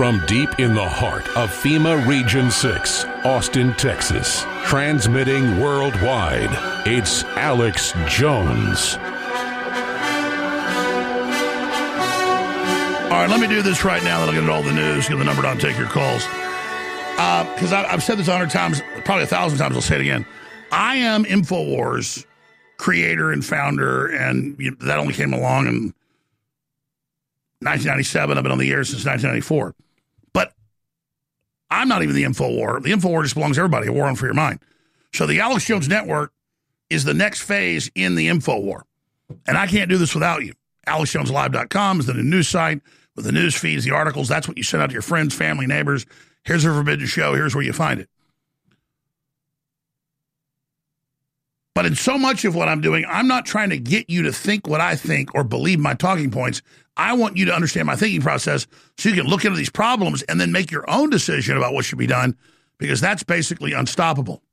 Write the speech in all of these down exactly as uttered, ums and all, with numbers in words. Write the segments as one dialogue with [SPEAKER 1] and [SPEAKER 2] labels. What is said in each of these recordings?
[SPEAKER 1] From deep in the heart of FEMA Region six, Austin, Texas, transmitting worldwide, it's Alex Jones.
[SPEAKER 2] All right, let me do this right now, then I'll get into all the news, give the number down, take your calls. Because uh, I've said this a hundred times, probably a thousand times, I'll say it again. I am InfoWars creator and founder, and you know, that only came along in nineteen ninety-seven. I've been on the air since nineteen ninety-four. But I'm not even the InfoWar. The InfoWar just belongs to everybody, a war on for your mind. So the Alex Jones Network is the next phase in the InfoWar. And I can't do this without you. alex jones live dot com is the new news site with the news feeds, the articles. That's what you send out to your friends, family, neighbors. Here's a forbidden show. Here's where you find it. But in so much of what I'm doing, I'm not trying to get you to think what I think or believe my talking points. I want you to understand my thinking process so you can look into these problems and then make your own decision about what should be done, because that's basically unstoppable.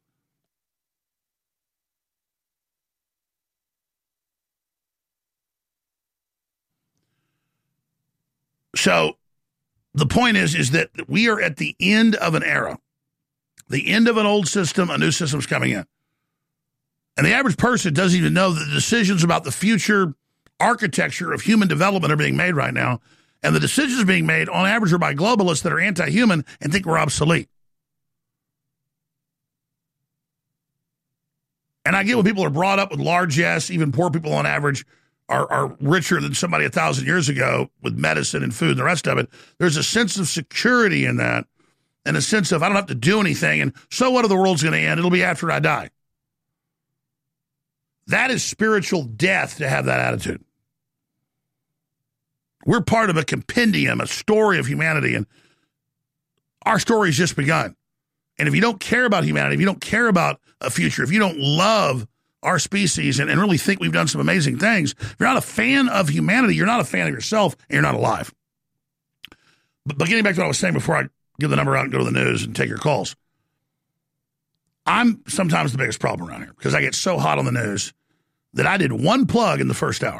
[SPEAKER 2] So the point is, is that we are at the end of an era, the end of an old system, a new system's coming in. And the average person doesn't even know that the decisions about the future architecture of human development are being made right now. And the decisions being made, on average, are by globalists that are anti-human and think we're obsolete. And I get when people are brought up with largesse, even poor people on average are, are richer than somebody a thousand years ago with medicine and food and the rest of it. There's a sense of security in that, and a sense of I don't have to do anything, and so what if the world's going to end? It'll be after I die. That is spiritual death to have that attitude. We're part of a compendium, a story of humanity, and our story's just begun. And if you don't care about humanity, if you don't care about a future, if you don't love our species and, and really think we've done some amazing things, if you're not a fan of humanity, you're not a fan of yourself, and you're not alive. But, but getting back to what I was saying before I give the number out and go to the news and take your calls, I'm sometimes the biggest problem around here because I get so hot on the news that I did one plug in the first hour.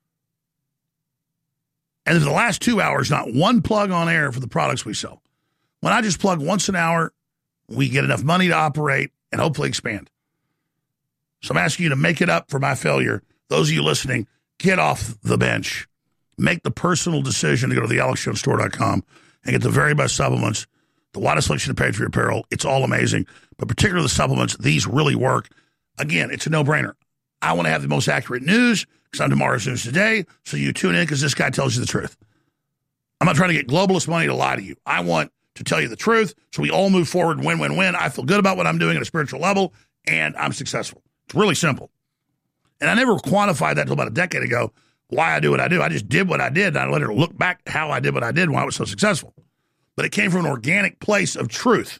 [SPEAKER 2] And for the last two hours, not one plug on air for the products we sell. When I just plug once an hour, we get enough money to operate and hopefully expand. So I'm asking you to make it up for my failure. Those of you listening, get off the bench. Make the personal decision to go to the alex jones store dot com and get the very best supplements, the widest selection of Patriot apparel. It's all amazing. But particularly the supplements, these really work. Again, it's a no-brainer. I want to have the most accurate news because I'm Tomorrow's News Today, so you tune in because this guy tells you the truth. I'm not trying to get globalist money to lie to you. I want to tell you the truth so we all move forward and win, win, win. I feel good about what I'm doing at a spiritual level, and I'm successful. It's really simple. And I never quantified that until about a decade ago, why I do what I do. I just did what I did, and I let her look back how I did what I did and why I was so successful. But it came from an organic place of truth.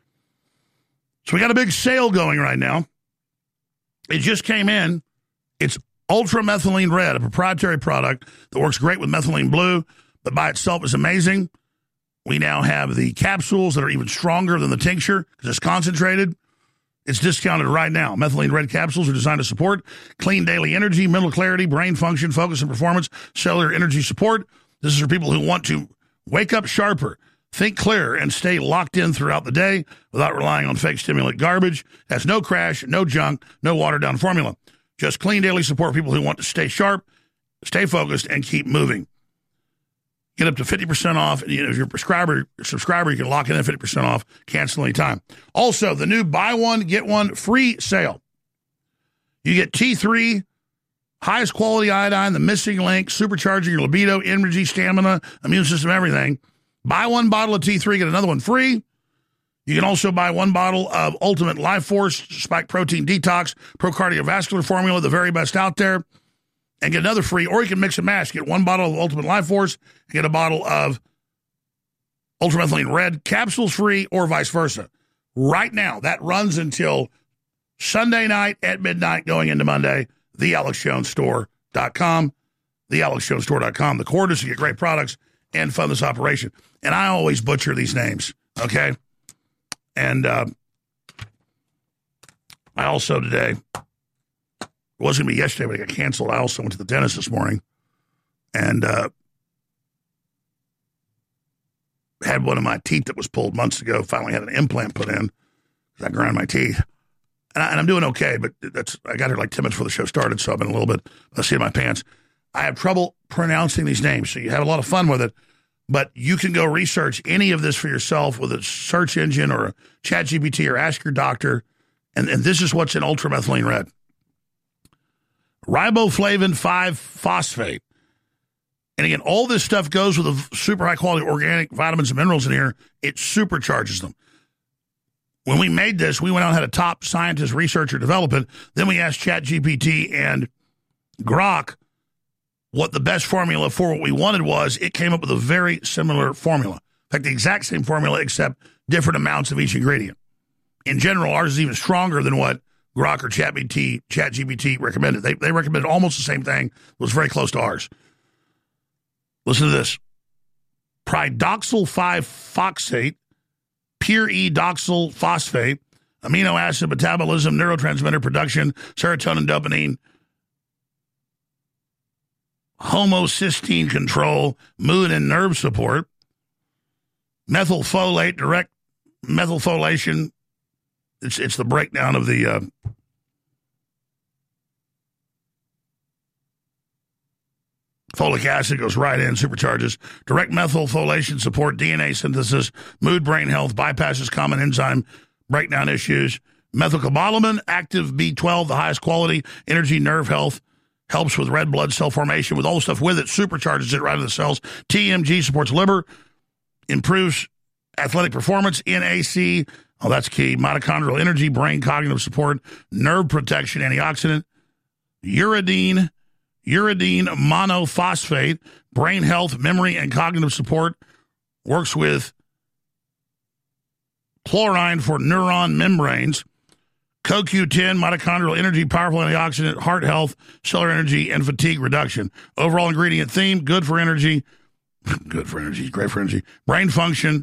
[SPEAKER 2] So we got a big sale going right now. It just came in. It's Ultra Methylene Red, a proprietary product that works great with methylene blue, but by itself is amazing. We now have the capsules that are even stronger than the tincture because it's concentrated. It's discounted right now. Methylene Red capsules are designed to support clean daily energy, mental clarity, brain function, focus and performance, cellular energy support. This is for people who want to wake up sharper, think clearer, and stay locked in throughout the day without relying on fake stimulant garbage. Has no crash, no junk, no watered-down formula. Just clean daily support for people who want to stay sharp, stay focused, and keep moving. Get up to fifty percent off. You know, if you're a prescriber, subscriber, you can lock in at fifty percent off, cancel anytime. Also, the new buy one, get one free sale. You get T three, highest quality iodine, the missing link, supercharging your libido, energy, stamina, immune system, everything. Buy one bottle of T three, get another one free. You can also buy one bottle of Ultimate Life Force, Spike Protein Detox, Pro Cardiovascular Formula, the very best out there, and get another free. Or you can mix and match. Get one bottle of Ultimate Life Force and get a bottle of Ultra Methylene Red capsules free, or vice versa. Right now, that runs until Sunday night at midnight going into Monday, the alex jones store dot com, the alex jones store dot com. The coordinates to get great products and fund this operation. And I always butcher these names, okay? And uh, I also today, it wasn't going to be yesterday, but it got canceled. I also went to the dentist this morning. And uh, had one of my teeth that was pulled months ago. Finally had an implant put in because I grind my teeth. And, I, and I'm doing okay, but that's I got here like ten minutes before the show started, so I've been a little bit, let's see in my pants. I have trouble pronouncing these names, so you have a lot of fun with it. But you can go research any of this for yourself with a search engine or a Chat G P T or ask your doctor. And, and this is what's in ultramethylene red. Riboflavin five phosphate. And again, all this stuff goes with the super high quality organic vitamins and minerals in here. It supercharges them. When we made this, we went out and had a top scientist, researcher develop it. Then we asked Chat G P T and Grok what the best formula for what we wanted was. It came up with a very similar formula. In fact, the exact same formula, except different amounts of each ingredient. In general, ours is even stronger than what Grok or Chat G P T, Chat G P T recommended. They, they recommended almost the same thing. It was very close to ours. Listen to this. Pyridoxal five phosphate, pure E-doxyl phosphate, amino acid metabolism, neurotransmitter production, serotonin, dopamine, homocysteine control, mood and nerve support, methylfolate, direct methylfolation. It's it's the breakdown of the uh, folic acid goes right in, supercharges. Direct methylfolation support, D N A synthesis, mood, brain health, bypasses common enzyme breakdown issues. Methylcobalamin, active B twelve, the highest quality, energy, nerve health, helps with red blood cell formation with all the stuff with it, supercharges it right in the cells. T M G supports liver, improves athletic performance. N A C, oh, that's key. Mitochondrial energy, brain cognitive support, nerve protection, antioxidant. Uridine, uridine monophosphate, brain health, memory, and cognitive support. Works with chlorine for neuron membranes. C O Q ten, mitochondrial energy, powerful antioxidant, heart health, cellular energy, and fatigue reduction. Overall ingredient theme, good for energy. Good for energy, great for energy. Brain function.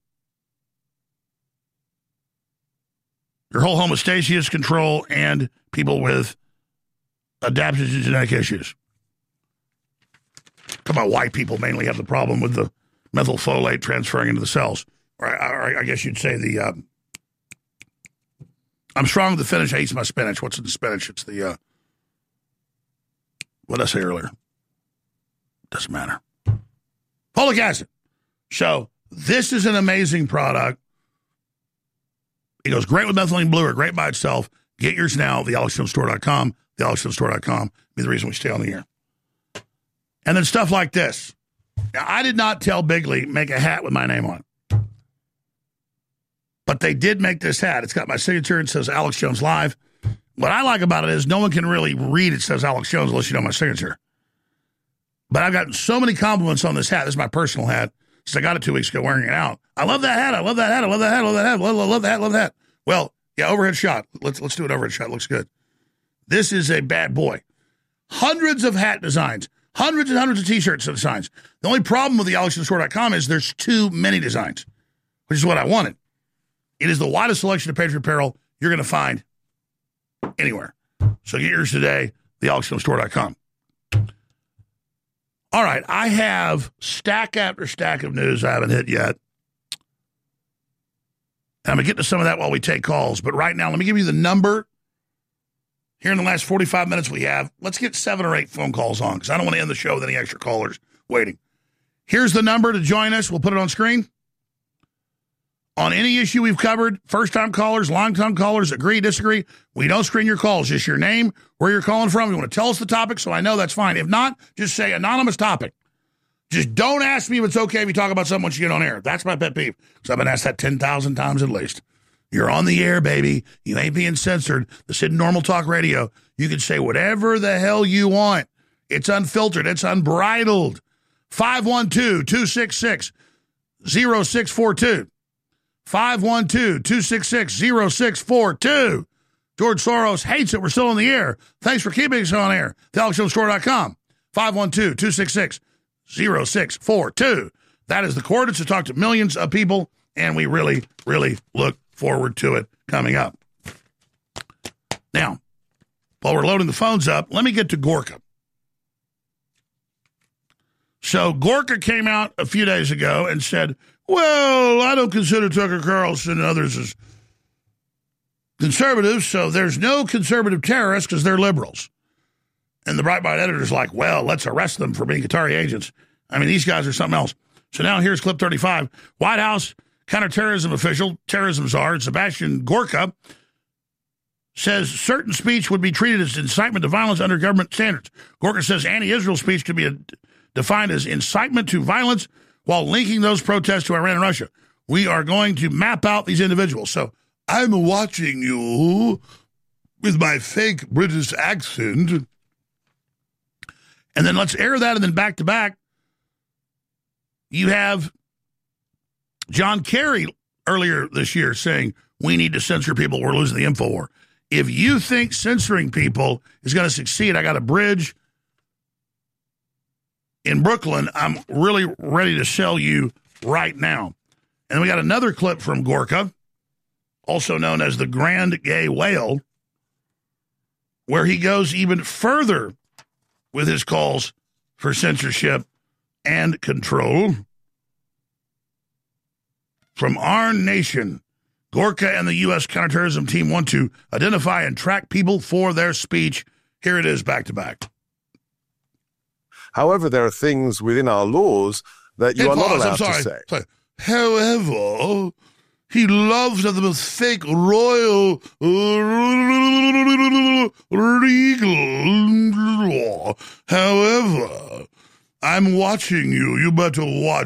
[SPEAKER 2] Your whole homeostasis control, and people with adaptive genetic issues. Come on, white people mainly have the problem with the methylfolate transferring into the cells. Or, or I guess you'd say the... Uh, I'm strong with the finish. I eat my spinach. What's in the spinach? It's the, uh, what did I say earlier? Doesn't matter. Folic acid. So this is an amazing product. It goes great with methylene blue or great by itself. Get yours now, the alex jones store dot com. the alex jones store dot com. Be the reason we stay on the air. And then stuff like this. Now, I did not tell Bigley, make a hat with my name on it. But they did make this hat. It's got my signature. It says Alex Jones Live. What I like about it is no one can really read it says Alex Jones unless you know my signature. But I've gotten so many compliments on this hat. This is my personal hat. Since I got it two weeks ago wearing it out. I love that hat. I love that hat. I love that hat. I love that hat. I love, love, love that hat. Love that hat. Well, yeah, overhead shot. Let's let's do an overhead shot. Looks good. This is a bad boy. Hundreds of hat designs. Hundreds and hundreds of T-shirts and designs. The only problem with the alex jones store dot com is there's too many designs, which is what I wanted. It is the widest selection of Patriot apparel you're going to find anywhere. So get yours today, the alex jones store dot com. All right, I have stack after stack of news I haven't hit yet. And I'm going to get to some of that while we take calls. But right now, let me give you the number. Here in the last forty-five minutes we have, let's get seven or eight phone calls on because I don't want to end the show with any extra callers waiting. Here's the number to join us. We'll put it on screen. On any issue we've covered, first-time callers, long-time callers, agree, disagree, we don't screen your calls. Just your name, where you're calling from. You want to tell us the topic so I know, that's fine. If not, just say anonymous topic. Just don't ask me if it's okay if you talk about something once you get on air. That's my pet peeve because I've been asked that ten thousand times at least. You're on the air, baby. You ain't being censored. This isn't normal talk radio. You can say whatever the hell you want. It's unfiltered. It's unbridled. five one two, two six six, zero six four two. five one two, two six six, zero six four two. George Soros hates it. We're still on the air. Thanks for keeping us on air. the alex jones store dot com. five one two, two six six, zero six four two. That is the coordinates to talk to millions of people, and we really, really look forward to it coming up. Now, while we're loading the phones up, let me get to Gorka. So Gorka came out a few days ago and said, well, I don't consider Tucker Carlson and others as conservatives, so there's no conservative terrorists because they're liberals. And the Breitbart editor's like, well, let's arrest them for being Qatari agents. I mean, these guys are something else. So now here's clip thirty-five. White House counterterrorism official, terrorism czar, Sebastian Gorka, says certain speech would be treated as incitement to violence under government standards. Gorka says anti-Israel speech could be a, defined as incitement to violence while linking those protests to Iran and Russia. We are going to map out these individuals. So I'm watching you with my fake British accent. And then let's air that, and then back to back, you have John Kerry earlier this year saying, we need to censor people, we're losing the info war. If you think censoring people is going to succeed, I got a bridge in Brooklyn I'm really ready to sell you right now. And we got another clip from Gorka, also known as the Grand Gay Whale, where he goes even further with his calls for censorship and control. From our nation, Gorka and the U S counterterrorism team want to identify and track people for their speech. Here it is, back to back.
[SPEAKER 3] However, there are things within our laws that you
[SPEAKER 2] Hey,
[SPEAKER 3] are not
[SPEAKER 2] pause,
[SPEAKER 3] allowed
[SPEAKER 2] I'm sorry.
[SPEAKER 3] to say.
[SPEAKER 2] Sorry. However, he loves the most fake royal regal law. However, I'm watching you. You better watch